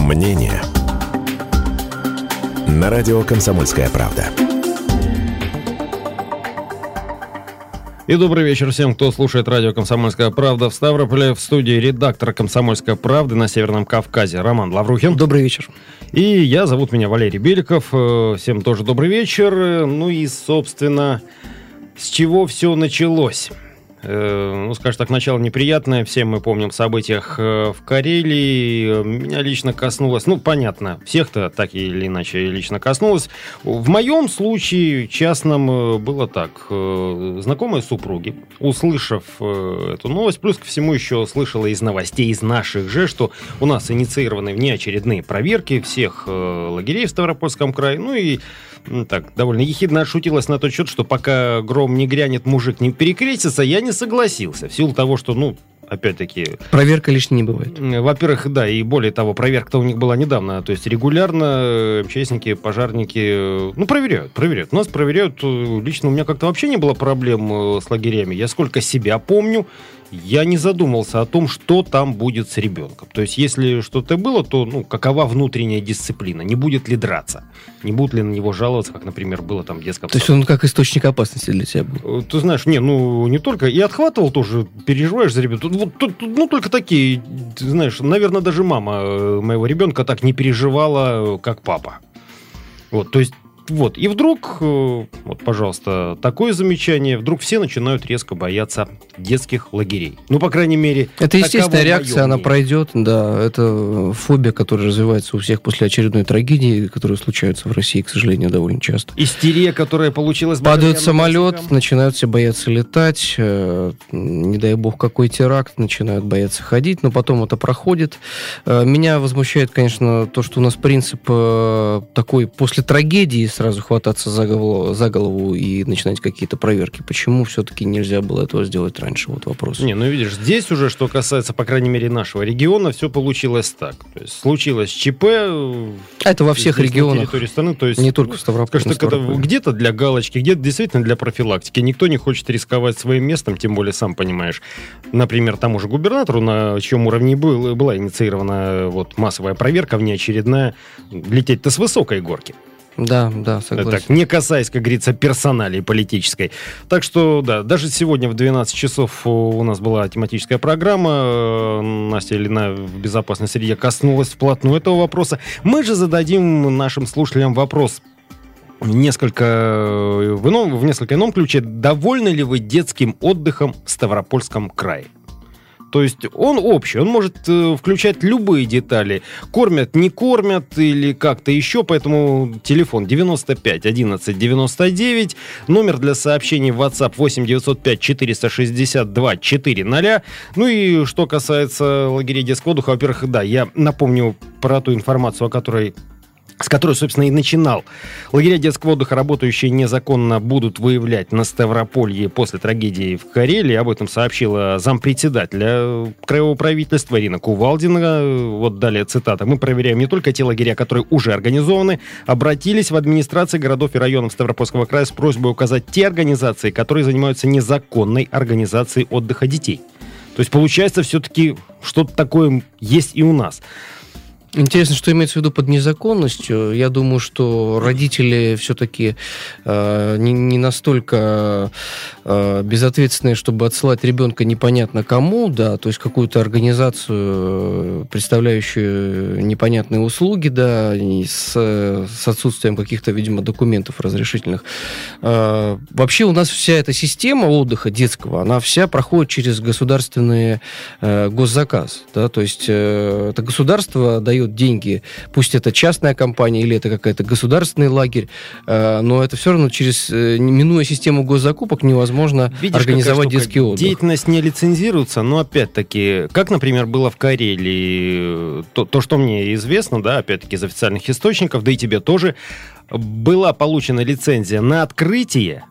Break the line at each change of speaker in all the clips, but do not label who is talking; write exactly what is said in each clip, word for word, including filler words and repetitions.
Мнение на радио «Комсомольская правда».
И добрый вечер всем, кто слушает радио «Комсомольская правда» в Ставрополе. В студии редактор «Комсомольской правды» на Северном Кавказе Роман Лаврухин.
Добрый вечер.
И я, зовут меня Валерий Беликов. Всем тоже добрый вечер. Ну и, собственно, с чего все началось? Ну, скажем так, начало неприятное. Все мы помним в событиях в Карелии. Меня лично коснулось, ну, понятно, всех-то так или иначе лично коснулось. В моем случае частном было так. Знакомые супруги, услышав эту новость, плюс ко всему еще слышала из новостей, из наших же, что у нас инициированы внеочередные проверки всех лагерей в Ставропольском крае. Ну и так, довольно ехидно отшутилась на тот счет, что пока гром не грянет, мужик не перекрестится, я не согласился. В силу того, что, ну, опять-таки...
Проверка лишней не бывает.
Во-первых, да, и более того, проверка-то у них была недавно. То есть регулярно МЧСники, пожарники, ну, проверяют, проверяют. У нас проверяют, лично у меня как-то вообще не было проблем с лагерями. Я сколько себя помню, я не задумался о том, что там будет с ребенком. То есть, если что-то было, то, ну, какова внутренняя дисциплина? Не будет ли драться? Не будут ли на него жаловаться, как, например, было там в детском
саду? То есть, он как источник опасности для тебя был?
Ты знаешь, не, ну, не только. И отхватывал тоже, переживаешь за ребенка. Вот, ну, только такие, ты знаешь, наверное, даже мама моего ребенка так не переживала, как папа. Вот, то есть, вот, и вдруг, вот, пожалуйста, такое замечание, вдруг все начинают резко бояться детских лагерей. Ну, по крайней мере,
это естественная реакция, она пройдет, да, это фобия, которая развивается у всех после очередной трагедии, которые случаются в России, к сожалению, довольно часто.
Истерия, которая получилась...
Падает самолет, языкам. Начинают все бояться летать, э, не дай бог какой теракт, начинают бояться ходить, но потом это проходит. Э, меня возмущает, конечно, то, что у нас принцип э, такой после трагедии сразу хвататься за голову, за голову и начинать какие-то проверки. Почему все-таки нельзя было этого сделать раньше? Вот вопрос.
Не, ну видишь, здесь уже, что касается, по крайней мере, нашего региона, все получилось так. То есть случилось ЧП.
Это во всех регионах.
Территории страны, то есть,
не только в Ставрополе.
Скажем так, это где-то для галочки, где-то действительно для профилактики. Никто не хочет рисковать своим местом, тем более, сам понимаешь. Например, тому же губернатору, на чьем уровне был, была инициирована вот, массовая проверка внеочередная, лететь-то с высокой горки.
Да, да, согласен.
Так, не касаясь, как говорится, персоналии политической. Так что, да, даже сегодня в двенадцать часов у нас была тематическая программа. Настя Ильина в безопасной среде коснулась вплотную этого вопроса. Мы же зададим нашим слушателям вопрос несколько в, ином, в несколько ином ключе. Довольны ли вы детским отдыхом в Ставропольском крае? То есть он общий, он может э, включать любые детали. Кормят, не кормят или как-то еще, поэтому телефон девяносто пять одиннадцать девяносто девять, номер для сообщений в WhatsApp восемь девятьсот пять четыреста шестьдесят два четыреста. Ну и что касается лагерей детского отдыха, во-первых, да, я напомню про ту информацию, о которой... с которой, собственно, и начинал. Лагеря детского отдыха, работающие незаконно, будут выявлять на Ставрополье после трагедии в Карелии. Об этом сообщила зампредседателя краевого правительства Ирина Кувалдина. Вот далее цитата. «Мы проверяем не только те лагеря, которые уже организованы. Обратились в администрации городов и районов Ставропольского края с просьбой указать те организации, которые занимаются незаконной организацией отдыха детей». То есть, получается, все-таки что-то такое есть и у нас.
Интересно, что имеется в виду под незаконностью. Я думаю, что родители все-таки э, не, не настолько э, безответственные, чтобы отсылать ребенка непонятно кому, да, то есть какую-то организацию, представляющую непонятные услуги, да, с, с отсутствием каких-то, видимо, документов разрешительных. Э, вообще у нас вся эта система отдыха детского, она вся проходит через государственный э, госзаказ, да, то есть э, это государство дает деньги, пусть это частная компания или это какой-то государственный лагерь, но это все равно через, минуя систему госзакупок, невозможно Видишь, организовать детский отдых.
Деятельность не лицензируется, но опять-таки, как, например, было в Карелии, то, то, что мне известно, да, опять-таки из официальных источников, да и тебе тоже, была получена лицензия на открытие,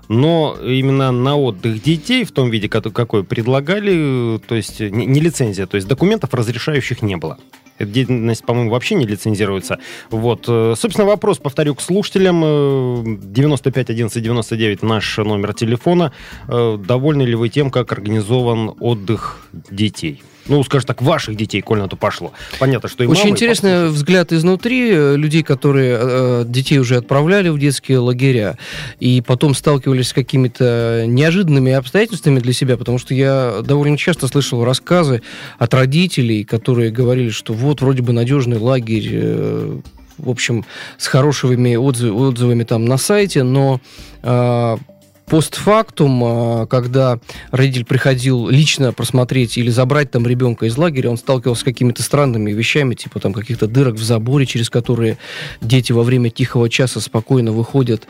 но именно на отдых детей в том виде, какой предлагали, то есть не лицензия, то есть документов разрешающих не было. Эта деятельность, по-моему, вообще не лицензируется. Вот. Собственно, вопрос, повторю, к слушателям. девяносто пять одиннадцать девяносто девять наш номер телефона. Довольны ли вы тем, как организован отдых детей? Ну, скажем так, ваших детей, коль на то пошло. Понятно, что и
Очень
мамы,
интересный
послушают.
взгляд изнутри людей, которые э, детей уже отправляли в детские лагеря и потом сталкивались с какими-то неожиданными обстоятельствами для себя, потому что я довольно часто слышал рассказы от родителей, которые говорили, что вот вроде бы надежный лагерь, э, в общем, с хорошими отзыв, отзывами там на сайте, но э, постфактум, когда родитель приходил лично просмотреть или забрать там ребенка из лагеря, он сталкивался с какими-то странными вещами, типа там каких-то дырок в заборе, через которые дети во время тихого часа спокойно выходят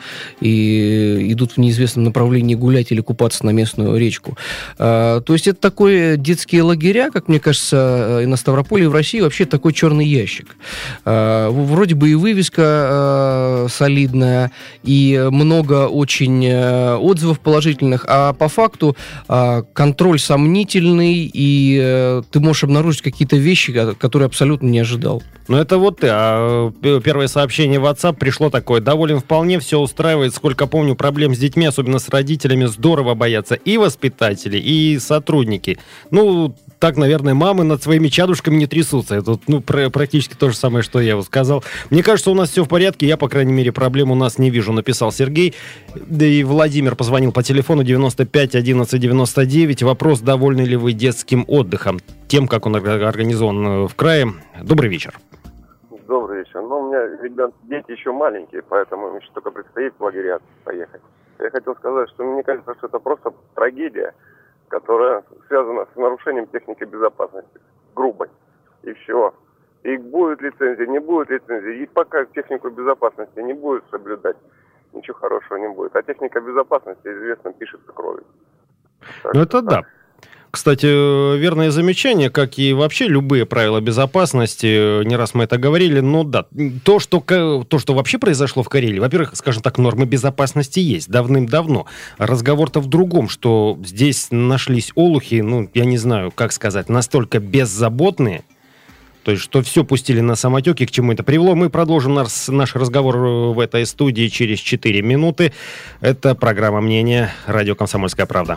и идут в неизвестном направлении гулять или купаться на местную речку. То есть это такой детские лагеря, как мне кажется, и на Ставрополе, и в России вообще такой черный ящик. Вроде бы и вывеска солидная, и много очень отзывов положительных, а по факту а, контроль сомнительный, и а, ты можешь обнаружить какие-то вещи, которые абсолютно не ожидал.
Ну, это вот ты. А первое сообщение в WhatsApp пришло такое. Доволен вполне, все устраивает. Сколько помню, проблем с детьми, особенно с родителями, здорово боятся и воспитатели, и сотрудники. Ну, так, наверное, мамы над своими чадушками не трясутся. Это ну, практически то же самое, что я сказал. Мне кажется, у нас все в порядке. Я, по крайней мере, проблем у нас не вижу, написал Сергей. Да и Владимир позвонил по телефону девяносто пять одиннадцать девяносто девять. Вопрос, довольны ли вы детским отдыхом, тем, как он организован в крае. Добрый вечер.
Добрый вечер. Ну, у меня ребят, дети еще маленькие, поэтому им еще только предстоит в лагеря поехать. Я хотел сказать, что мне кажется, что это просто трагедия, которая связана с нарушением техники безопасности. Грубой. И все. И будет лицензия, не будет лицензии. И пока технику безопасности не будет соблюдать, ничего хорошего не будет. А техника безопасности, известно, пишется кровью. Так
ну, это
так.
да. Кстати, верное замечание, как и вообще любые правила безопасности, не раз мы это говорили, но да, то, что, то, что вообще произошло в Карелии, во-первых, скажем так, нормы безопасности есть давным-давно. Разговор-то в другом, что здесь нашлись олухи, ну, я не знаю, как сказать, настолько беззаботные, то есть, что все пустили на самотеки, к чему это привело. Мы продолжим наш, наш разговор в этой студии через четыре минуты. Это программа «Мнение», радио «Комсомольская правда».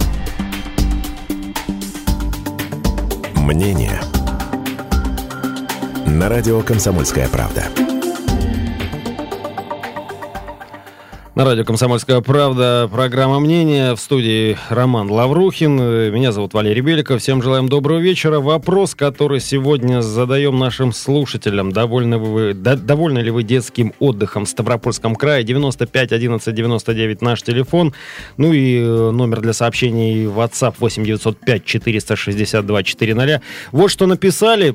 Мнение на радио «Комсомольская правда».
На радио «Комсомольская правда» программа «Мнение». В студии Роман Лаврухин. Меня зовут Валерий Беликов. Всем желаем доброго вечера. Вопрос, который сегодня задаем нашим слушателям. Довольны, вы, до, довольны ли вы детским отдыхом в Ставропольском крае? девяносто пять одиннадцать девяносто девять наш телефон. Ну и номер для сообщений WhatsApp восемь девятьсот пять четыреста шестьдесят два четыреста. Вот что написали.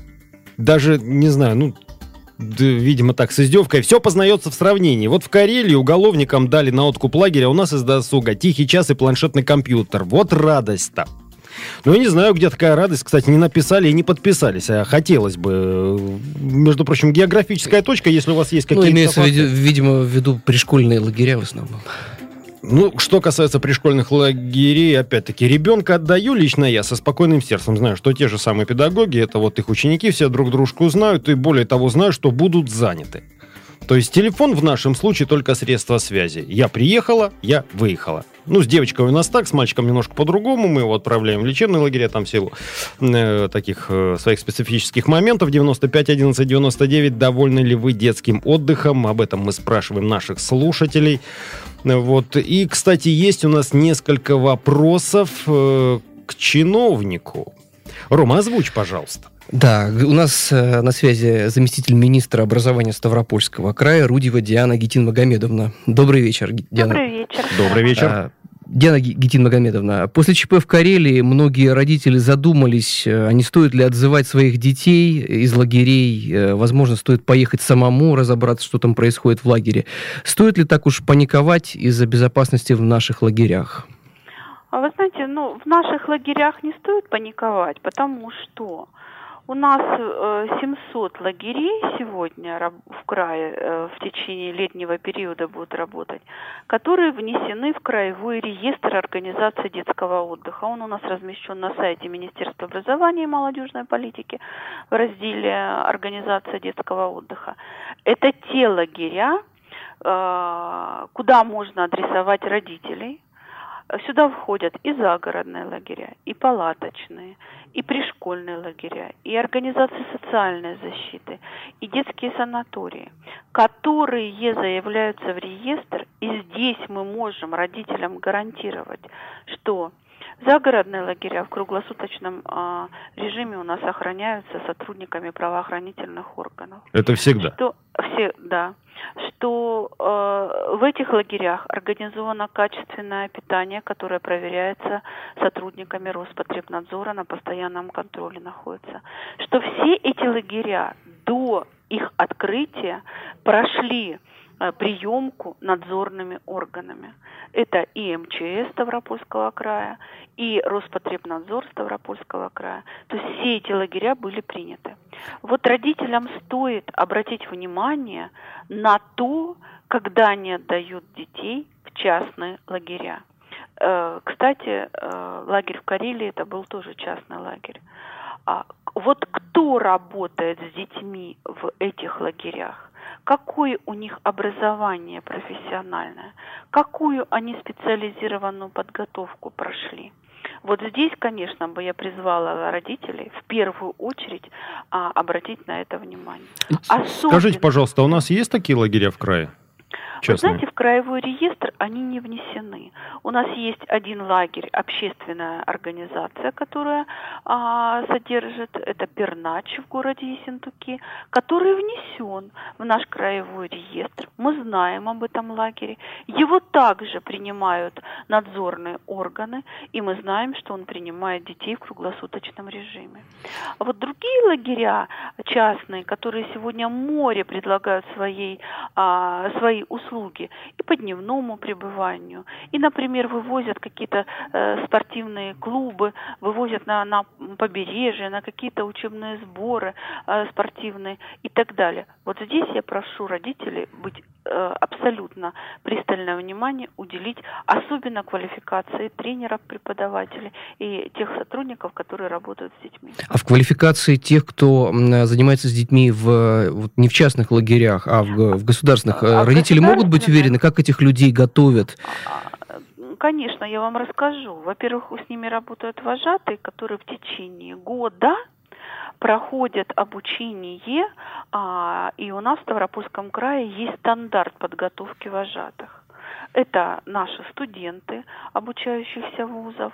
Даже, не знаю, ну... Да, видимо, так, с издевкой. Все познается в сравнении. Вот в Карелии уголовникам дали на откуп лагеря, у нас из досуга тихий час и планшетный компьютер. Вот радость-то. Ну, я не знаю, где такая радость. Кстати, не написали и не подписались. А хотелось бы. Между прочим, географическая точка, если у вас есть какие-то...
Ну, имеется,
факты.
видимо, в виду пришкольные лагеря в основном.
Ну, что касается пришкольных лагерей, опять-таки, ребенка отдаю лично я со спокойным сердцем. Знаю, что те же самые педагоги, это вот их ученики, все друг дружку знают, и более того, знаю, что будут заняты. То есть телефон в нашем случае только средство связи. Я приехала, я выехала. Ну, с девочкой у нас так, с мальчиком немножко по-другому. Мы его отправляем в лечебные лагеря, там в силу э, таких э, своих специфических моментов. девяносто пять одиннадцать девяносто девять. Довольны ли вы детским отдыхом? Об этом мы спрашиваем наших слушателей. Вот. И, кстати, есть у нас несколько вопросов э, к чиновнику. Рома, озвучь, пожалуйста.
Да, у нас э, на связи заместитель министра образования Ставропольского края Рудева Диана Гитин-Магомедовна. Добрый вечер, Диана.
Добрый вечер.
Добрый вечер.
А, Диана Гитин-Магомедовна, после ЧП в Карелии многие родители задумались, а не стоит ли отзывать своих детей из лагерей, возможно, стоит поехать самому, разобраться, что там происходит в лагере. Стоит ли так уж паниковать из-за безопасности в наших лагерях?
Вы знаете, ну, в наших лагерях не стоит паниковать, потому что у нас семьсот лагерей сегодня в крае в течение летнего периода будут работать, которые внесены в краевой реестр организации детского отдыха. Он у нас размещен на сайте Министерства образования и молодежной политики в разделе «Организация детского отдыха». Это те лагеря, куда можно адресовать родителей, Сюда входят и загородные лагеря, и палаточные, и пришкольные лагеря, и организации социальной защиты, и детские санатории, которые заявляются в реестр, и здесь мы можем родителям гарантировать, что загородные лагеря в круглосуточном э, режиме у нас охраняются сотрудниками правоохранительных органов.
Это всегда?
Что, все, да. Что э, в этих лагерях организовано качественное питание, которое проверяется сотрудниками Роспотребнадзора, на постоянном контроле находится. Что все эти лагеря до их открытия прошли приемку надзорными органами. Это и эм че эс Ставропольского края, и Роспотребнадзор Ставропольского края. То есть все эти лагеря были приняты. Вот родителям стоит обратить внимание на то, когда они отдают детей в частные лагеря. Кстати, лагерь в Карелии это был тоже частный лагерь. Вот кто работает с детьми в этих лагерях? Какое у них образование профессиональное? Какую они специализированную подготовку прошли? Вот здесь, конечно, бы я призвала родителей в первую очередь а, обратить на это внимание. Особенно...
Скажите, пожалуйста, у нас есть такие лагеря в крае?
Вы знаете, в краевой реестр они не внесены. У нас есть один лагерь, общественная организация, которая а, содержит, это Пернач в городе Ессентуки, который внесен в наш краевой реестр. Мы знаем об этом лагере. Его также принимают надзорные органы, и мы знаем, что он принимает детей в круглосуточном режиме. А вот другие лагеря частные, которые сегодня море предлагают своей, а, свои услуги, услуги и по дневному пребыванию. И, например, вывозят какие-то э, спортивные клубы, вывозят на, на побережье, на какие-то учебные сборы э, спортивные и так далее. Вот здесь я прошу родителей быть э, абсолютно пристальное внимание уделить, особенно квалификации тренеров, преподавателей и тех сотрудников, которые работают с детьми.
А в квалификации тех, кто занимается с детьми в, вот, не в частных лагерях, а в, в государственных, а родители могут быть уверены, как этих людей готовят?
Конечно, я вам расскажу. Во-первых, с ними работают вожатые, которые в течение года проходят обучение, а, и у нас в Ставропольском крае есть стандарт подготовки вожатых. Это наши студенты, обучающихся вузов,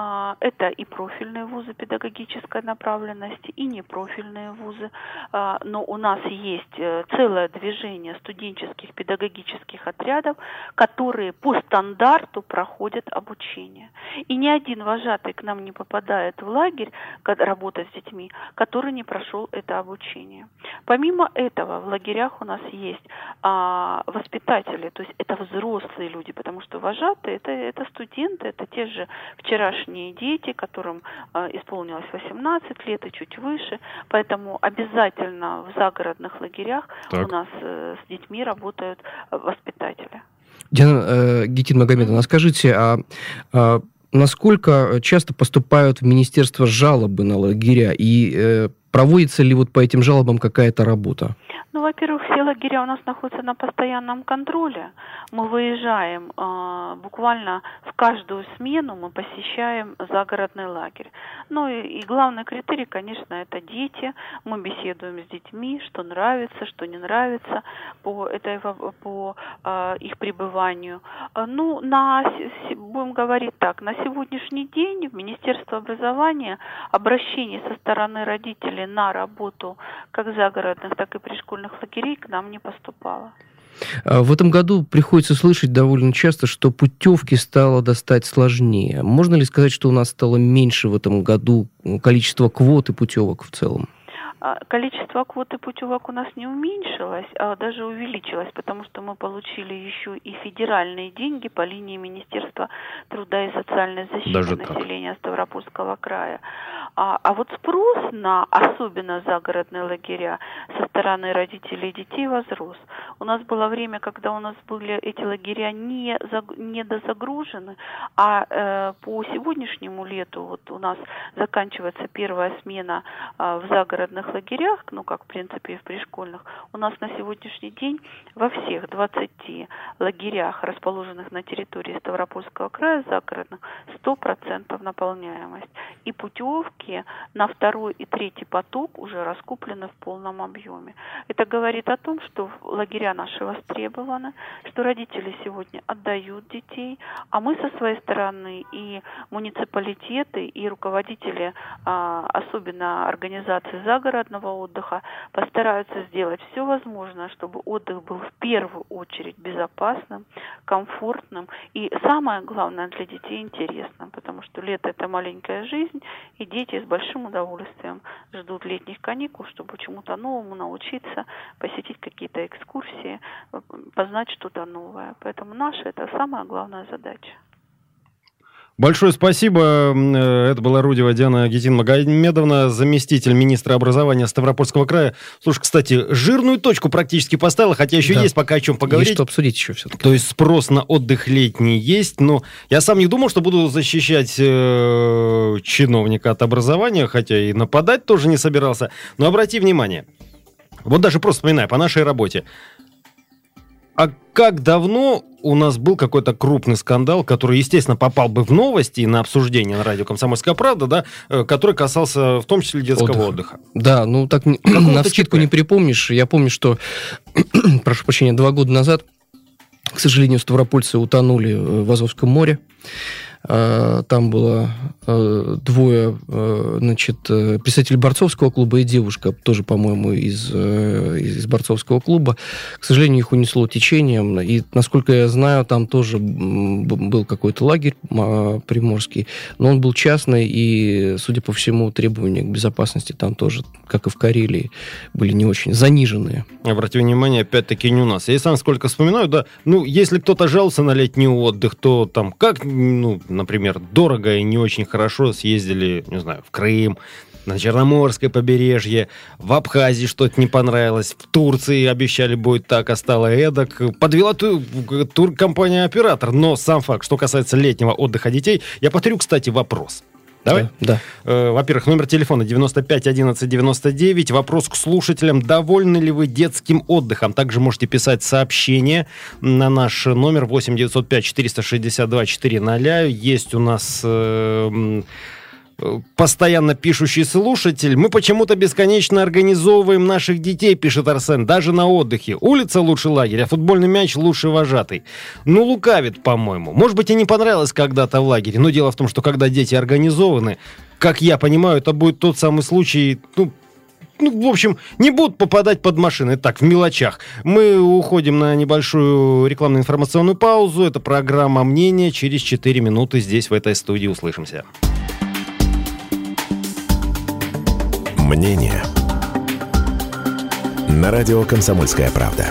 это и профильные вузы педагогической направленности, и непрофильные вузы. Но у нас есть целое движение студенческих педагогических отрядов, которые по стандарту проходят обучение. И ни один вожатый к нам не попадает в лагерь, работать с детьми, который не прошел это обучение. Помимо этого, в лагерях у нас есть воспитатели, то есть это взрослые люди, потому что вожатые это, это студенты, это те же вчерашние дети, которым э, исполнилось восемнадцать лет и чуть выше, поэтому обязательно в загородных лагерях так. у нас э, с детьми работают воспитатели.
Диана э, Гитин-Магомедовна, скажите, а, а насколько часто поступают в министерство жалобы на лагеря и э, проводится ли вот по этим жалобам какая-то работа?
Ну, во-первых, все лагеря у нас находятся на постоянном контроле. Мы выезжаем э, буквально в каждую смену, мы посещаем загородный лагерь. Ну и, и главный критерий, конечно, это дети. Мы беседуем с детьми, что нравится, что не нравится по, этой, по э, их пребыванию. Ну, на, будем говорить так, на сегодняшний день в Министерство образования обращений со стороны родителей на работу как загородных, так и пришкольных лагерей к нам не поступало.
В этом году приходится слышать довольно часто, что путевки стало достать сложнее. Можно ли сказать, что у нас стало меньше в этом году количество квот и путевок в целом?
Количество квот и путевок у нас не уменьшилось, а даже увеличилось, потому что мы получили еще и федеральные деньги по линии Министерства труда и социальной защиты даже населения так. Ставропольского края. А, а вот спрос на особенно загородные лагеря со стороны родителей и детей возрос. У нас было время, когда у нас были эти лагеря не, не дозагружены, а э, по сегодняшнему лету вот у нас заканчивается первая смена э, в загородных лагерях, ну, как, в принципе, и в пришкольных, у нас на сегодняшний день во всех двадцати лагерях, расположенных на территории Ставропольского края, загородных, сто процентов наполняемость. И путевки на второй и третий поток уже раскуплены в полном объеме. Это говорит о том, что лагеря наши востребованы, что родители сегодня отдают детей, а мы со своей стороны и муниципалитеты, и руководители, особенно организации загородного отдыха, постараются сделать все возможное, чтобы отдых был в первую очередь безопасным, комфортным и, самое главное, для детей интересным, потому что лето – это маленькая жизнь, и дети с большим удовольствием ждут летних каникул, чтобы чему-то новому научиться, посетить какие-то экскурсии, познать что-то новое. Поэтому наша – это самая главная задача.
Большое спасибо. Это была Рудева Диана Гетин-Магомедовна, заместитель министра образования Ставропольского края. Слушай, кстати, жирную точку практически поставила, хотя еще да. есть пока о чем поговорить.
Есть что обсудить еще все-таки.
То есть спрос на отдых летний есть, но я сам не думал, что буду защищать э, чиновника от образования, хотя и нападать тоже не собирался. Но обрати внимание, вот даже просто вспоминаю, по нашей работе. А как давно у нас был какой-то крупный скандал, который, естественно, попал бы в новости и на обсуждение на радио «Комсомольская правда», да, который касался в том числе детского отдыха? отдыха.
Да, ну так навскидку не припомнишь. Я помню, что, прошу прощения, два года назад, к сожалению, ставропольцы утонули в Азовском море. Там было двое, значит, представитель борцовского клуба и девушка, тоже, по-моему, из, из борцовского клуба. К сожалению, их унесло течением. И, насколько я знаю, там тоже был какой-то лагерь приморский, но он был частный, и, судя по всему, требования к безопасности там тоже, как и в Карелии, были не очень заниженные.
Обратите внимание, опять-таки, не у нас. Я сам сколько вспоминаю, да, ну, если кто-то жалуется на летний отдых, то там как, ну, например, дорого и не очень хорошо съездили, не знаю, в Крым, на Черноморское побережье, в Абхазии что-то не понравилось, в Турции обещали будет так, а стало эдак. Подвела ту, туркомпания-оператор, но сам факт, что касается летнего отдыха детей, я повторю, кстати, вопрос. Давай?
Да. да.
Э, во-первых, номер телефона девяносто пять одиннадцать девяносто девять. Вопрос к слушателям. Довольны ли вы детским отдыхом? Также можете писать сообщение на наш номер восемь девятьсот пять четыреста шестьдесят два четыреста. Есть у нас... Э, постоянно пишущий слушатель. Мы почему-то бесконечно организовываем наших детей, пишет Арсен, даже на отдыхе. Улица лучше лагеря, а футбольный мяч лучше вожатый. Ну, лукавит, по-моему. Может быть, и не понравилось когда-то в лагере, но дело в том, что когда дети организованы, как я понимаю, это будет тот самый случай, ну, ну, в общем, не будут попадать под машины. Так, в мелочах. Мы уходим на небольшую рекламно-информационную паузу. Это программа «Мнение». Через четыре минуты здесь, в этой студии, услышимся.
Мнение на радио «Комсомольская правда».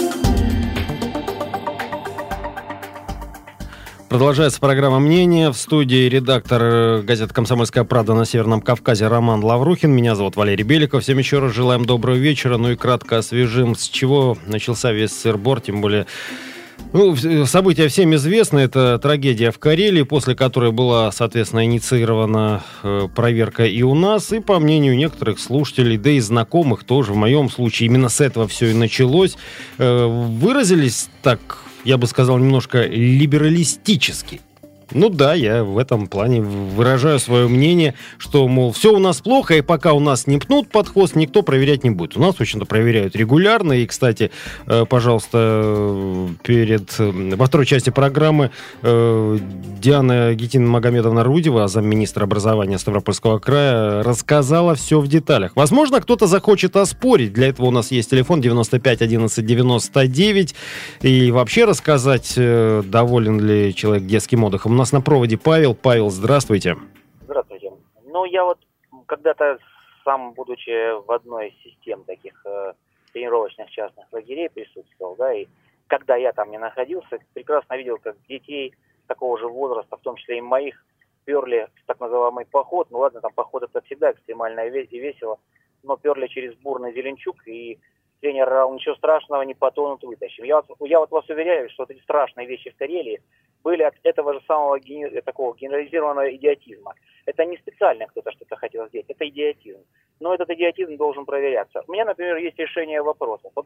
Продолжается программа «Мнение». В студии редактор газеты «Комсомольская правда» на Северном Кавказе Роман Лаврухин. Меня зовут Валерий Беликов. Всем еще раз желаем доброго вечера. Ну и кратко освежим, с чего начался весь сыр-бор, тем более... Ну, события всем известны. Это трагедия в Карелии, после которой была, соответственно, инициирована э, проверка и у нас, и, по мнению некоторых слушателей, да и знакомых тоже, в моем случае, именно с этого все и началось, э, выразились так, я бы сказал, немножко либералистически. Ну да, я в этом плане выражаю свое мнение, что, мол, все у нас плохо, и пока у нас не пнут под хвост, никто проверять не будет. У нас, в общем-то, проверяют регулярно. И, кстати, пожалуйста, перед, во второй части программы Диана Гетин-Магомедовна Рудева, замминистра образования Ставропольского края, рассказала все в деталях. Возможно, кто-то захочет оспорить. Для этого у нас есть телефон девяносто пять одиннадцать девяносто девять. И вообще рассказать, доволен ли человек детским отдыхом. У нас на проводе Павел. Павел, здравствуйте.
Здравствуйте. Ну, я вот когда-то сам, будучи в одной из систем таких э, тренировочных частных лагерей присутствовал, да, и когда я там не находился, прекрасно видел, как детей такого же возраста, в том числе и моих, перли в так называемый поход. Ну ладно, там поход это всегда экстремально и весело, но перли через бурный Зеленчук, и тренер орал, ничего страшного, не потонут, вытащим. Я, я вот вас уверяю, что вот эти страшные вещи в Карелии были от этого же самого гени... такого генерализированного идиотизма. Это не специально кто-то что-то хотел сделать, это идиотизм. но этот идиотизм должен проверяться. У меня, например, есть решение вопросов. Вот,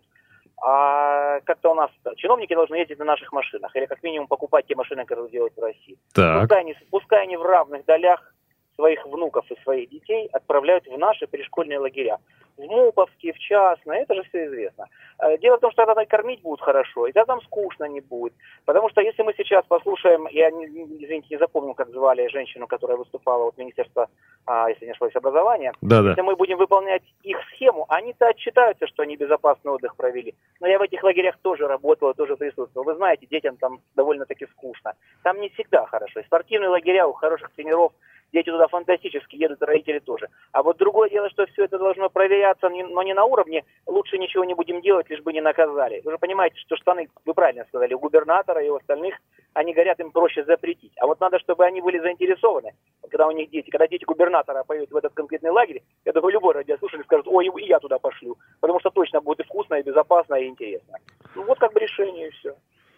а как-то у нас чиновники должны ездить на наших машинах, или как минимум покупать те машины, которые делают в России. Пускай они, пускай они в равных долях своих внуков и своих детей отправляют в наши пришкольные лагеря. В МУПовские, в частные, это же все известно. Дело в том, что тогда кормить будут хорошо, и тогда там скучно не будет. Потому что если мы сейчас послушаем, я, не, извините, не запомнил, как звали женщину, которая выступала от Министерства, а, если не ошибаюсь, образования. Да-да. Если мы будем выполнять их схему, они-то отчитаются, что они безопасный отдых провели. Но я в этих лагерях тоже работал, тоже присутствовал. Вы знаете, детям там довольно-таки скучно. Там не всегда хорошо. И спортивные лагеря у хороших тренеров, дети туда фантастически едут, родители тоже. А вот другое дело, что все это должно проверяться, но не на уровне «лучше ничего не будем делать, лишь бы не наказали». Вы же понимаете, что штаны, вы правильно сказали, у губернатора и у остальных, они горят, им проще запретить. А вот надо, чтобы они были заинтересованы, когда у них дети, когда дети губернатора поедут в этот конкретный лагерь, я думаю, любой радиослушатель скажет: ой, и я туда пошлю, потому что точно будет и вкусно, и безопасно, и интересно. Ну вот как бы решение, и все.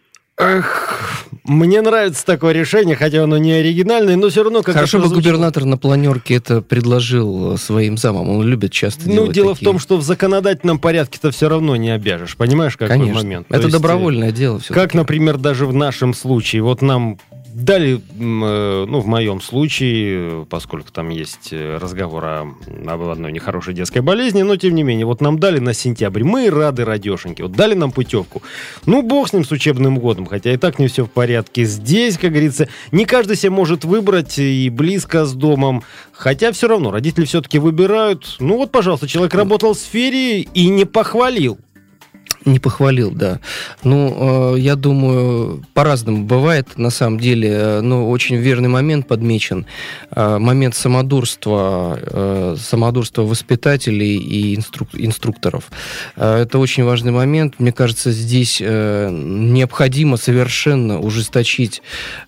Эх, мне нравится такое решение, хотя оно не оригинальное, но все равно как-то...
Хорошо бы губернатор на планерке это предложил своим замам, он любит часто
ну,
делать
Ну, дело
такие...
в том, что в законодательном порядке-то все равно не обяжешь, понимаешь, какой
Конечно.
момент?
Это
То
добровольное
есть,
дело все-таки.
Как, например, даже в нашем случае, вот нам... Дали, ну, в моем случае, поскольку там есть разговор о, об одной нехорошей детской болезни, но, тем не менее, вот нам дали на сентябрь, мы рады, радешеньки, вот дали нам путевку. Ну, бог с ним, с учебным годом, хотя и так не все в порядке. Здесь, как говорится, не каждый себе может выбрать и близко с домом, хотя все равно родители все-таки выбирают. Ну, вот, пожалуйста, человек работал в сфере и не похвалил.
Не похвалил, да. Ну, э, я думаю, по-разному бывает, на самом деле. Но очень верный момент подмечен. Э, момент самодурства, э, самодурства воспитателей и инструк- инструкторов. Э, это очень важный момент. Мне кажется, здесь э, необходимо совершенно ужесточить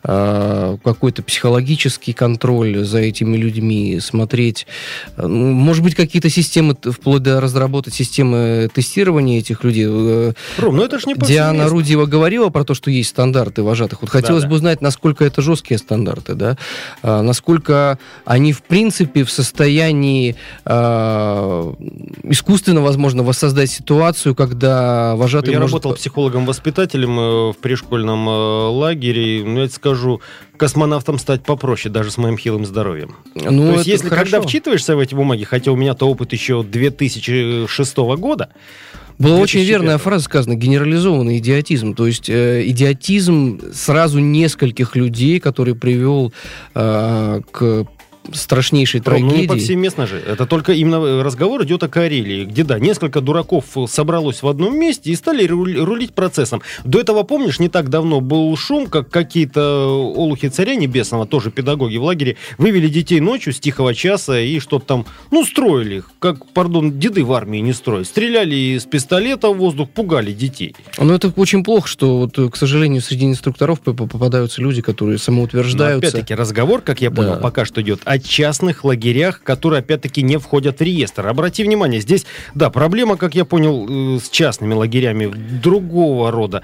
э, какой-то психологический контроль за этими людьми, смотреть, э, может быть, какие-то системы, вплоть до разработать системы тестирования этих людей.
Ром, ну это ж не
Диана Рудьева говорила про то, что есть стандарты вожатых. Вот хотелось да, бы да. узнать, насколько это жесткие стандарты, да? А, насколько они, в принципе, в состоянии а, искусственно, возможно, воссоздать ситуацию, когда вожатый
Я
может...
работал психологом-воспитателем в пришкольном лагере. Ну, я тебе скажу, космонавтом стать попроще, даже с моим хилым здоровьем. Ну, то есть, если хорошо. Когда вчитываешься в эти бумаги, хотя у меня-то опыт еще две тысячи шестого года,
была очень верная фраза сказана: генерализованный идиотизм. То есть э, идиотизм сразу нескольких людей, который привел э, к страшнейшей трагедии.
Ну, не повсеместно же. Это только именно разговор идет о Карелии, где, да, несколько дураков собралось в одном месте и стали рулить процессом. До этого, помнишь, не так давно был шум, как какие-то олухи царя небесного, тоже педагоги в лагере, вывели детей ночью с тихого часа и что-то там, ну, строили их, как, пардон, деды в армии не строят. Стреляли из пистолета в воздух, пугали детей.
Ну, это очень плохо, что, вот, к сожалению, среди инструкторов попадаются люди, которые самоутверждаются.
Но, опять-таки, разговор, как я понял, да. пока что идет о частных лагерях, которые, опять-таки, не входят в реестр. Обрати внимание, здесь, да, проблема, как я понял, с частными лагерями другого рода.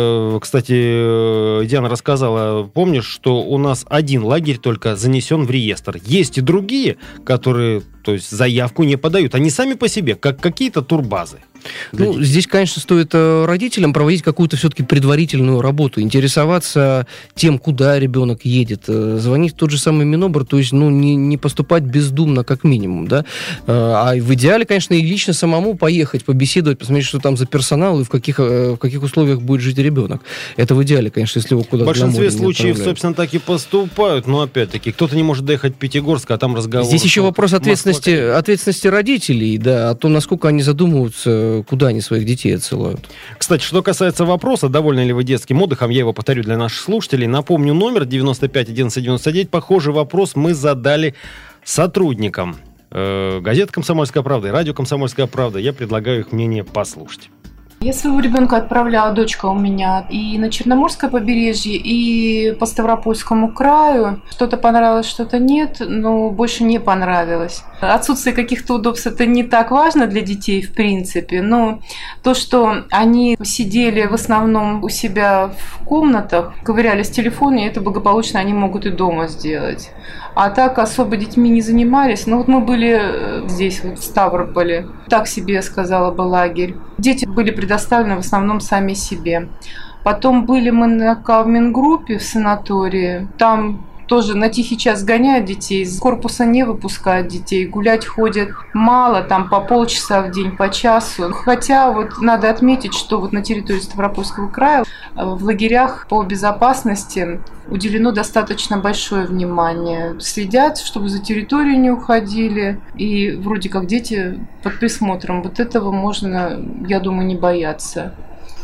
Кстати, Диана рассказала, помнишь, что у нас один лагерь только занесен в реестр. Есть и другие, которые, то есть, заявку не подают. Они сами по себе, как какие-то турбазы.
Ну, здесь, конечно, стоит родителям проводить какую-то все-таки предварительную работу, интересоваться тем, куда ребенок едет, звонить в тот же самый Минобр, то есть, ну, не, не поступать бездумно, как минимум, да, а в идеале, конечно, и лично самому поехать, побеседовать, посмотреть, что там за персонал и в каких, в каких условиях будет жить ребенок. Это в идеале, конечно, если его куда-то.
В большинстве случаев, собственно, так и поступают, но, опять-таки, кто-то не может доехать в Пятигорск, а там разговор.
Здесь еще вопрос ответственности, ответственности родителей, да, о том, насколько они задумываются, куда они своих детей отсылают.
Кстати, что касается вопроса, довольны ли вы детским отдыхом, я его повторю для наших слушателей. Напомню, номер девяносто пять одиннадцать девяносто девять. Похожий вопрос мы задали сотрудникам э, газеты «Комсомольская правда» и радио «Комсомольская правда». Я предлагаю их мнение послушать.
Я своего ребенка отправляла, дочка у меня, и на Черноморское побережье, и по Ставропольскому краю. Что-то понравилось, что-то нет, но больше не понравилось. Отсутствие каких-то удобств – это не так важно для детей, в принципе, но то, что они сидели в основном у себя в комнатах, ковырялись в телефоне, это благополучно они могут и дома сделать. А так особо детьми не занимались. Ну вот мы были здесь, вот в Ставрополе, так себе, сказала бы, лагерь. Дети были предоставлены в основном сами себе. Потом были мы на Кавмингруппе в санатории, там тоже на тихий час гоняют детей, из корпуса не выпускают детей, гулять ходят мало, там по полчаса в день, по часу. Хотя вот надо отметить, что вот на территории Ставропольского края в лагерях по безопасности уделено достаточно большое внимание. Следят, чтобы за территорию не уходили, и вроде как дети под присмотром. Вот этого можно, я думаю, не бояться.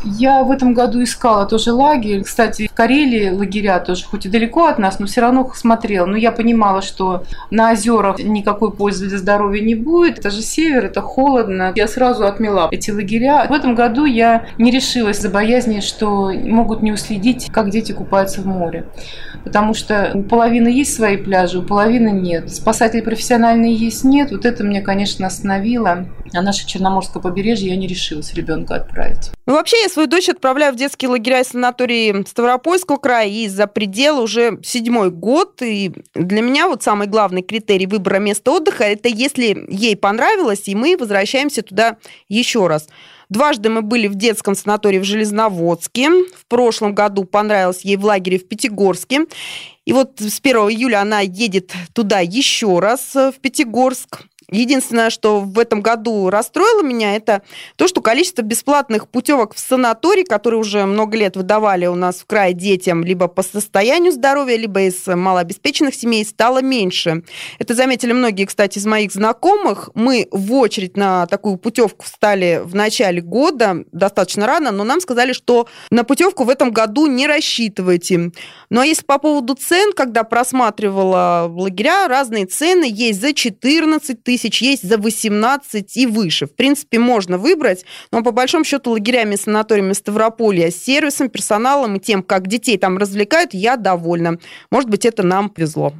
Я в этом году искала тоже лагерь. Кстати, в Карелии лагеря тоже, хоть и далеко от нас, но все равно смотрела. Но я понимала, что на озерах никакой пользы для здоровья не будет. Это же север, это холодно. Я сразу отмела эти лагеря. В этом году я не решилась из-за боязни, что могут не уследить, как дети купаются в море. Потому что у половины есть свои пляжи, у половины нет. Спасатели профессиональные есть, нет. Вот это меня, конечно, остановило. А наше Черноморское побережье я не решилась ребенка отправить.
Ну, вообще, я свою дочь отправляю в детские лагеря и санатории Ставропольского края и за пределы уже седьмой год. И для меня вот самый главный критерий выбора места отдыха – это если ей понравилось, и мы возвращаемся туда еще раз. Дважды мы были в детском санатории в Железноводске. В прошлом году понравилось ей в лагере в Пятигорске. И вот с первого июля она едет туда еще раз, в Пятигорск. Единственное, что в этом году расстроило меня, это то, что количество бесплатных путевок в санаторий, которые уже много лет выдавали у нас в крае детям либо по состоянию здоровья, либо из малообеспеченных семей, стало меньше. Это заметили многие, кстати, из моих знакомых. Мы в очередь на такую путевку встали в начале года, достаточно рано, но нам сказали, что на путевку в этом году не рассчитывайте. Ну а если по поводу цен, когда просматривала лагеря, разные цены есть за четырнадцать тысяч, есть за восемнадцать и выше. В принципе, можно выбрать, но по большому счету лагерями, санаториями Ставрополья, сервисом, персоналом и тем, как детей там развлекают, я довольна. Может быть, это нам повезло.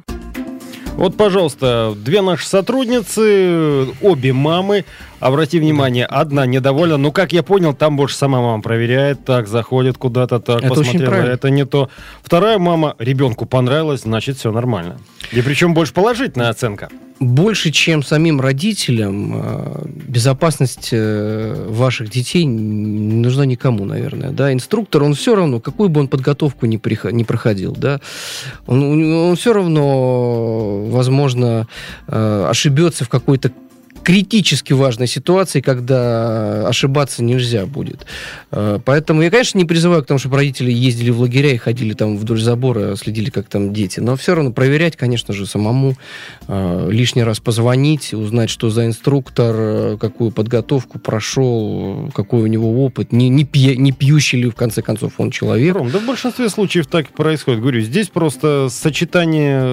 Вот, пожалуйста, две наши сотрудницы, обе мамы. Обрати внимание, одна недовольна. Ну, как я понял, там больше сама мама проверяет. Так, заходит куда-то, так,
это
посмотрела, это не то. Вторая мама, ребенку понравилось, значит, все нормально. И причем больше положительная оценка.
Больше, чем самим родителям, безопасность ваших детей не нужна никому, наверное. Да? Инструктор, он все равно, какую бы он подготовку ни, приход, ни проходил, да? он, он все равно, возможно, ошибется в какой-то критически важной ситуации, когда ошибаться нельзя будет. Поэтому я, конечно, не призываю к тому, чтобы родители ездили в лагеря и ходили там вдоль забора, следили, как там дети. Но все равно проверять, конечно же, самому, лишний раз позвонить, узнать, что за инструктор, какую подготовку прошел, какой у него опыт, не, не, пья, не пьющий ли, в конце концов, он человек.
Ром, да в большинстве случаев так и происходит. Говорю, здесь просто сочетание,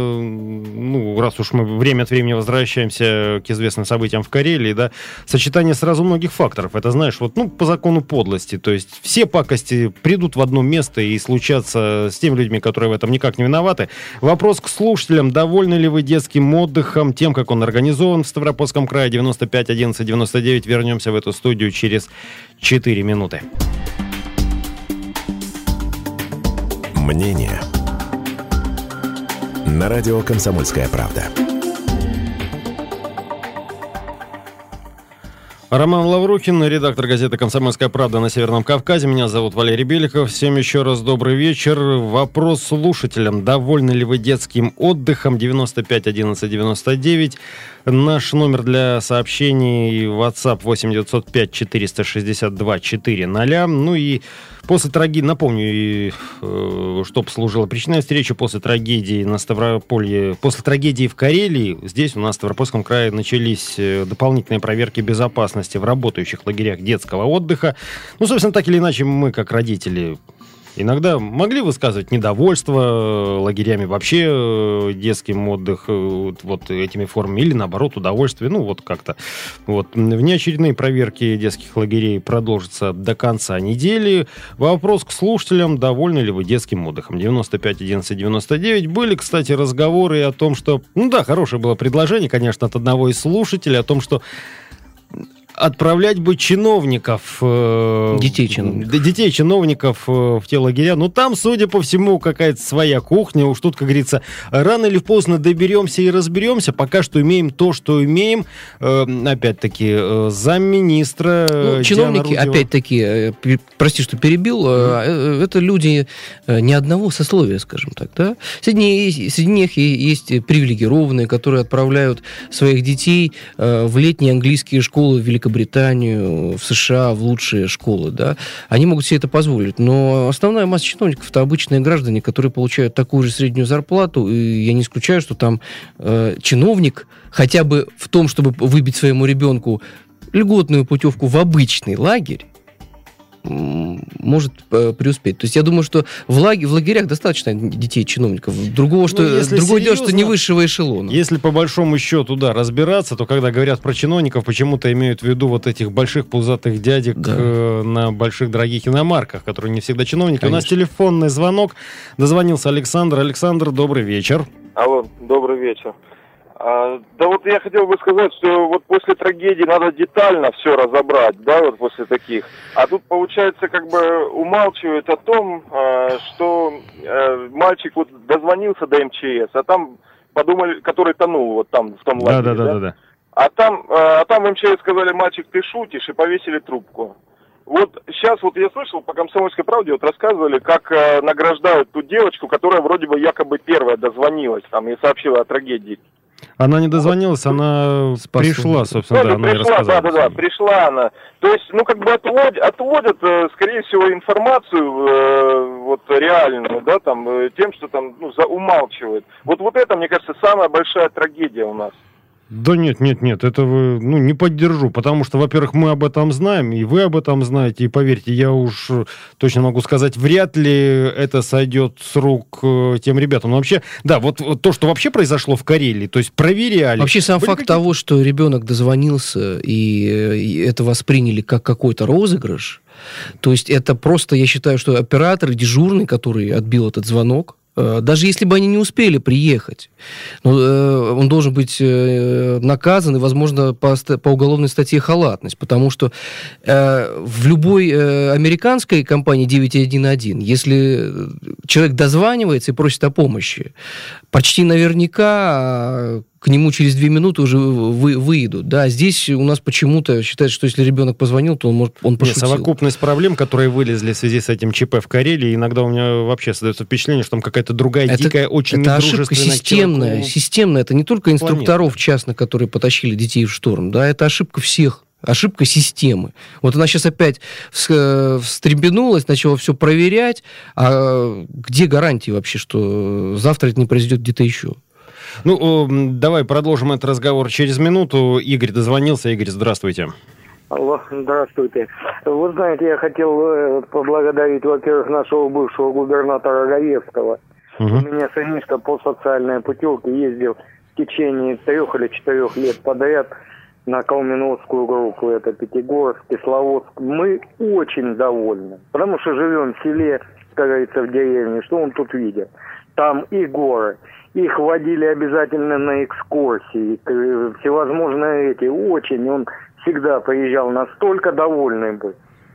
ну, раз уж мы время от времени возвращаемся к известным событиям в Карелии, да, сочетание сразу многих факторов. Это, знаешь, вот, ну, по закону подлости. То есть все пакости придут в одно место и случатся с теми людьми, которые в этом никак не виноваты. Вопрос к слушателям. Довольны ли вы детским отдыхом, тем, как он организован в Ставропольском крае? девяносто пять одиннадцать девяносто девять. Вернемся в эту студию через четыре минуты.
Мнение на радио «Комсомольская правда».
Роман Лаврухин, редактор газеты «Комсомольская правда» на Северном Кавказе. Меня зовут Валерий Беликов. Всем еще раз добрый вечер. Вопрос слушателям. Довольны ли вы детским отдыхом? девяносто пять одиннадцать девяносто девять. Наш номер для сообщений WhatsApp восемь девятьсот пять четыреста шестьдесят два четыреста. Ну и после трагедии, напомню, э, что послужило причиной встречи после трагедии на Ставрополье, после трагедии в Карелии, здесь у нас в Ставропольском крае начались дополнительные проверки безопасности в работающих лагерях детского отдыха. Ну, собственно, так или иначе, мы, как родители, иногда могли высказывать недовольство лагерями вообще, детским отдыхом, вот этими формами, или наоборот удовольствие, ну вот как-то. Вот. Внеочередные проверки детских лагерей продолжатся до конца недели. Вопрос к слушателям: довольны ли вы детским отдыхом? девяносто пять одиннадцать девяносто девять. Были, кстати, разговоры о том, что, ну да, хорошее было предложение, конечно, от одного из слушателей, о том, что отправлять бы чиновников... Э,
детей чиновников.
Детей чиновников э, в те лагеря. Но там, судя по всему, какая-то своя кухня. Уж тут, как говорится, рано или поздно доберемся и разберемся. Пока что имеем то, что имеем. Э, опять-таки, э, замминистра...
Ну, чиновники, опять-таки, э, прости, что перебил, э, это люди э, ни одного сословия, скажем так. Да? Среди, среди них есть привилегированные, которые отправляют своих детей э, в летние английские школы в Великобритании, Британию, в США, в лучшие школы, да, они могут себе это позволить. Но основная масса чиновников — это обычные граждане, которые получают такую же среднюю зарплату, и я не исключаю, что там э, чиновник хотя бы в том, чтобы выбить своему ребенку льготную путевку в обычный лагерь, может э, преуспеть. То есть я думаю, что в, лаге, в лагерях достаточно детей чиновников. Другого, что, ну, другое дело, что не высшего эшелона.
Если по большому счету, да, разбираться, то когда говорят про чиновников, почему-то имеют в виду вот этих больших пузатых дядек, да, э, на больших дорогих иномарках, которые не всегда чиновники. Конечно. У нас телефонный звонок. Дозвонился Александр. Александр, добрый вечер.
Алло, добрый вечер. А, да вот я хотел бы сказать, что вот после трагедии надо детально все разобрать, да, вот после таких. А тут, получается, как бы умалчивают о том, а, что а, мальчик вот дозвонился до эм че эс, а там подумали, который тонул вот там, в том лагере, да? Да, да, да, да. А там, а, там в эм че эс сказали: мальчик, ты шутишь, и повесили трубку. Вот сейчас вот я слышал, по «Комсомольской правде» вот рассказывали, как э, награждают ту девочку, которая вроде бы якобы первая дозвонилась там и сообщила о трагедии.
Она не дозвонилась, она Спасибо. пришла, собственно, да, да, она
пришла, и рассказала. Да, да, да, пришла она. То есть, ну, как бы отводят, отводят скорее всего, информацию э, вот реальную, да, там, э, тем, что там, ну, за, умалчивают. Вот, вот это, мне кажется, самая большая трагедия у нас.
Да нет, нет, нет, это вы, ну, не поддержу, потому что, во-первых, мы об этом знаем, и вы об этом знаете, и поверьте, я уж точно могу сказать, вряд ли это сойдет с рук э, тем ребятам. Но вообще, да, вот, вот то, что вообще произошло в Карелии, то есть проверяли.
Вообще сам факт какие-то... того, что ребенок дозвонился, и, и это восприняли как какой-то розыгрыш, то есть это просто, я считаю, что оператор, дежурный, который отбил этот звонок, даже если бы они не успели приехать, но он должен быть наказан и, возможно, по, по уголовной статье халатность, потому что в любой американской компании девять один один, если человек дозванивается и просит о помощи, почти наверняка к нему через две минуты уже вы, выйдут. Да, здесь у нас почему-то считается, что если ребенок позвонил, то он может он пошутил.
Нет, совокупность проблем, которые вылезли в связи с этим ЧП в Карелии, иногда у меня вообще создается впечатление, что там какая-то другая это, дикая, очень
это ошибка системная, системная. Это не только инструкторов
Планета.
частных, которые потащили детей в шторм, да, это ошибка всех. Ошибка системы. Вот она сейчас опять встрепенулась, начала все проверять. А где гарантии вообще, что завтра это не произойдет где-то еще?
Ну, давай продолжим этот разговор через минуту. Игорь дозвонился. Игорь, здравствуйте.
Алло, здравствуйте. Вы знаете, я хотел поблагодарить, во-первых, нашего бывшего губернатора Гаевского. Угу. У меня сынишка по социальной путевке ездил в течение трех или четырех лет подряд на Калминовскую группу. Это Пятигорск, Кисловодск. Мы очень довольны, потому что живем в селе, как говорится, в деревне. Что он тут видит? Там и горы. Их водили обязательно на экскурсии, всевозможные эти. Очень он всегда приезжал, настолько довольный был.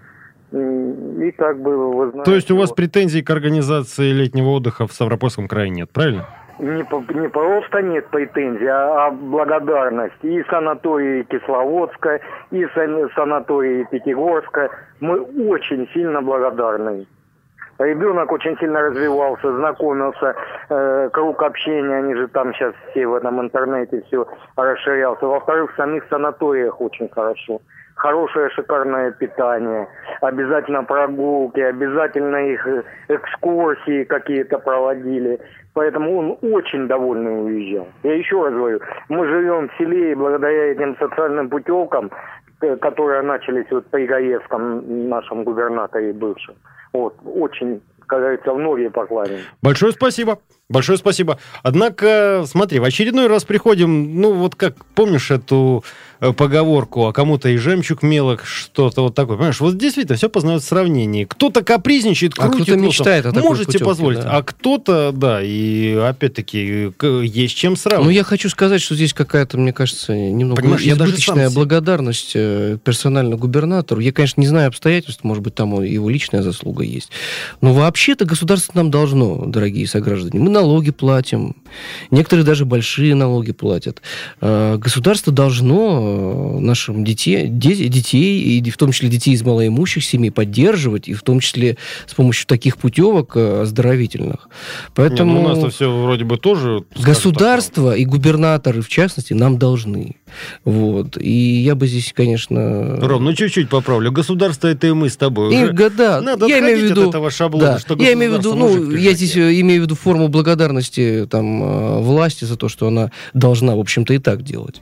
И как бы, вы знаете...
То есть у вас вот... претензий к организации летнего отдыха в Ставропольском крае нет, правильно?
Не, не просто нет претензий, а, а благодарность. И санатории Кисловодска, и санатории Пятигорска. Мы очень сильно благодарны. Ребенок очень сильно развивался, знакомился, э, круг общения, они же там сейчас все в этом интернете все расширялся. Во-вторых, в самих санаториях очень хорошо. Хорошее, шикарное питание, обязательно прогулки, обязательно их экскурсии какие-то проводили. Поэтому он очень довольный уезжал. Я еще раз говорю, мы живем в селе, и благодаря этим социальным путевкам, которые начались вот при Гаевском, нашем губернаторе бывшем, вот, очень как говорится, в ноги поклоним.
Большое спасибо. Большое спасибо. Однако, смотри, в очередной раз приходим, ну, вот как, помнишь эту поговорку, а кому-то и жемчуг мелок, что-то вот такое. Понимаешь, вот действительно все познают в сравнении. Кто-то капризничает, крутит,
а кто-то мечтает о такой
можете
путевке,
позволить,
да.
а кто-то, да, и опять-таки есть чем сравнивать.
Ну, я хочу сказать, что здесь какая-то, мне кажется, немного
Понимаешь, я даже
избыточная
сам...
благодарность персонально губернатору. Я, конечно, не знаю обстоятельств, может быть, там его личная заслуга есть. Но вообще-то государство нам должно, дорогие сограждане. Мы налоги платим, некоторые даже большие налоги платят. Государство должно нашим детей, детей, и в том числе детей из малоимущих семей, поддерживать, и в том числе с помощью таких путевок оздоровительных. Поэтому...
Не, ну, у нас-то все вроде бы тоже...
Государство
так,
и губернаторы, в частности, нам должны. Вот. И я бы здесь, конечно...
Ром, ну чуть-чуть поправлю. Государство — это и мы с тобой.
И,
Уже
да,
надо
я имею в виду,
от этого шаблона,
да,
что
я имею в виду, ну, я здесь
пижаке.
имею в виду форму благодарности там, власти за то, что она должна, в общем-то, и так делать.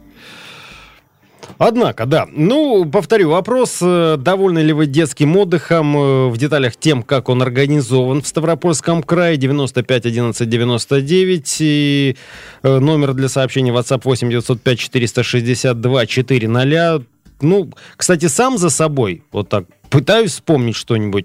Однако, да. Ну, повторю вопрос. Довольны ли вы детским отдыхом? В деталях тем, как он организован в Ставропольском крае. девяносто пять одиннадцать девяносто девять. И номер для сообщений WhatsApp восемь девятьсот пять четыреста шестьдесят два четыреста. Ну, кстати, сам за собой вот так пытаюсь вспомнить что-нибудь.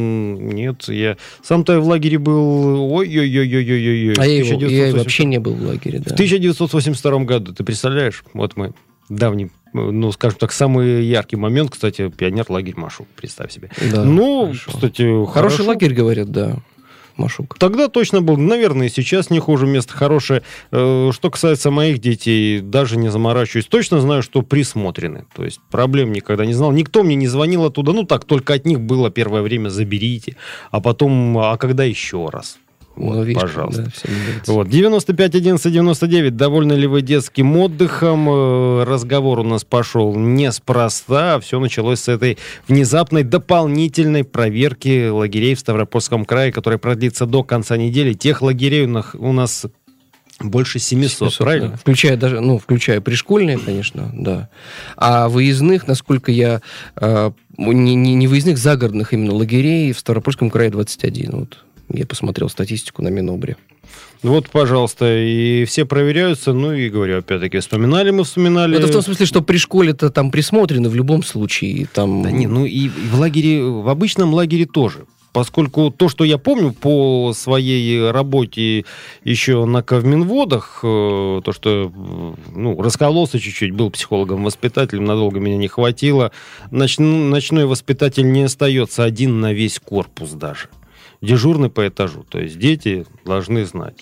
Нет, я сам-то в лагере был... Ой-ой-ой-ой-ой-ой.
А я, его, я и вообще не был в лагере, да.
В тысяча девятьсот восемьдесят втором году, ты представляешь? Вот мы... Давний, ну, скажем так, самый яркий момент, кстати, пионер-лагерь Машук, представь себе.
Да,
ну,
хорошо.
Кстати,
хороший
хорошо.
лагерь, говорят, да, Машук.
Тогда точно был, наверное, и сейчас не хуже, место хорошее. Что касается моих детей, даже не заморачиваюсь. Точно знаю, что присмотрены. То есть проблем никогда не знал. Никто мне не звонил оттуда. Ну, так, только от них было первое время «заберите», а потом «а когда еще раз?» Вот, ну, видишь, пожалуйста. Да, вот. девяносто пять одиннадцать девяносто девять. Довольны ли вы детским отдыхом? Разговор у нас пошел неспроста. Все началось с этой внезапной дополнительной проверки лагерей в Ставропольском крае, которая продлится до конца недели. Тех лагерей у нас больше семисот, семьсот, правильно?
Да. Включая даже, ну, включая пришкольные, конечно, да. А выездных, насколько я... Э, не, не, не выездных, загородных именно лагерей в Ставропольском крае двадцать один. Вот. Я посмотрел статистику на Минобре.
Вот, пожалуйста, и все проверяются, ну и говорю, опять-таки, вспоминали мы, вспоминали...
Это в том смысле, что при школе-то там присмотрены в любом случае. Там...
Да не, ну и в лагере, в обычном лагере тоже. Поскольку то, что я помню по своей работе еще на Ковминводах, то, что, ну, раскололся чуть-чуть, был психологом-воспитателем, надолго меня не хватило, Ноч... ночной воспитатель не остается один на весь корпус даже. Дежурный по этажу. То есть дети должны знать.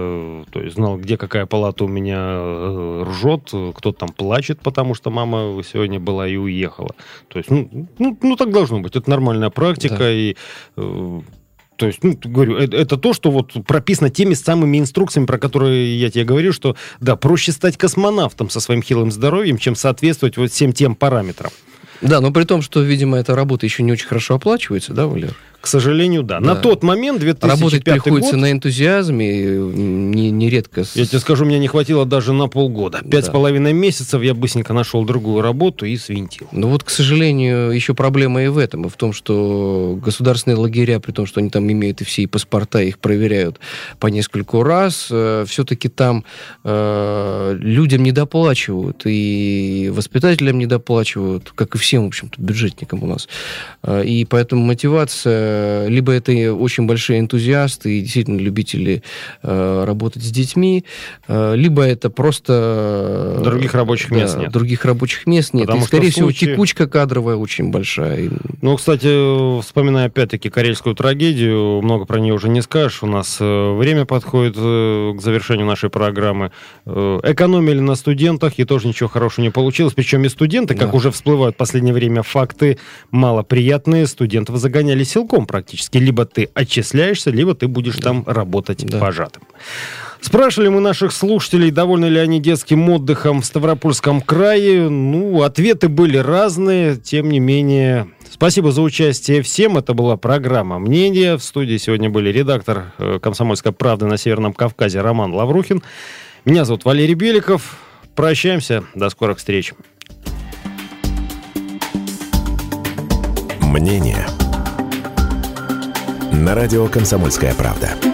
Я то есть, знал, где какая палата у меня ржет, кто там плачет, потому что мама сегодня была и уехала. То есть, ну, ну, ну так должно быть. Это нормальная практика. Да. И, э, то есть, ну, говорю, это, это то, что вот прописано теми самыми инструкциями, про которые я тебе говорю, что, да, проще стать космонавтом со своим хилым здоровьем, чем соответствовать вот всем тем параметрам.
Да, но при том, что, видимо, эта работа еще не очень хорошо оплачивается, да, Валер?
К сожалению, да.
да.
На тот момент, две тысячи пятый
Работать приходится
год,
на энтузиазме, нередко... Не
я тебе скажу, мне не хватило даже на полгода. Пять с половиной месяцев я быстренько нашел другую работу и свинтил.
Ну вот, к сожалению, еще проблема и в этом, и в том, что государственные лагеря, при том, что они там имеют и все и паспорта, их проверяют по нескольку раз, э, все-таки там э, людям недоплачивают, и воспитателям недоплачивают, как и всем, в общем-то, бюджетникам у нас. Э, и поэтому мотивация либо это очень большие энтузиасты и действительно любители э, работать с детьми, э, либо это просто...
Других рабочих
да,
мест нет.
Других рабочих мест нет.
Потому
и, скорее всего,
случае...
текучка кадровая очень большая.
Ну, кстати, вспоминая опять-таки карельскую трагедию, много про нее уже не скажешь. У нас время подходит к завершению нашей программы. Экономили на студентах, и тоже ничего хорошего не получилось. Причем и студенты, как да. уже всплывают в последнее время факты, малоприятные, студентов загоняли силком практически. Либо ты отчисляешься, либо ты будешь да. там работать да. вожатым. Спрашивали мы наших слушателей, довольны ли они детским отдыхом в Ставропольском крае. Ну, ответы были разные, тем не менее... Спасибо за участие всем. Это была программа «Мнение». В студии сегодня были редактор «Комсомольской правды» на Северном Кавказе Роман Лаврухин. Меня зовут Валерий Беликов. Прощаемся. До скорых встреч.
«Мнение» На радио «Комсомольская правда».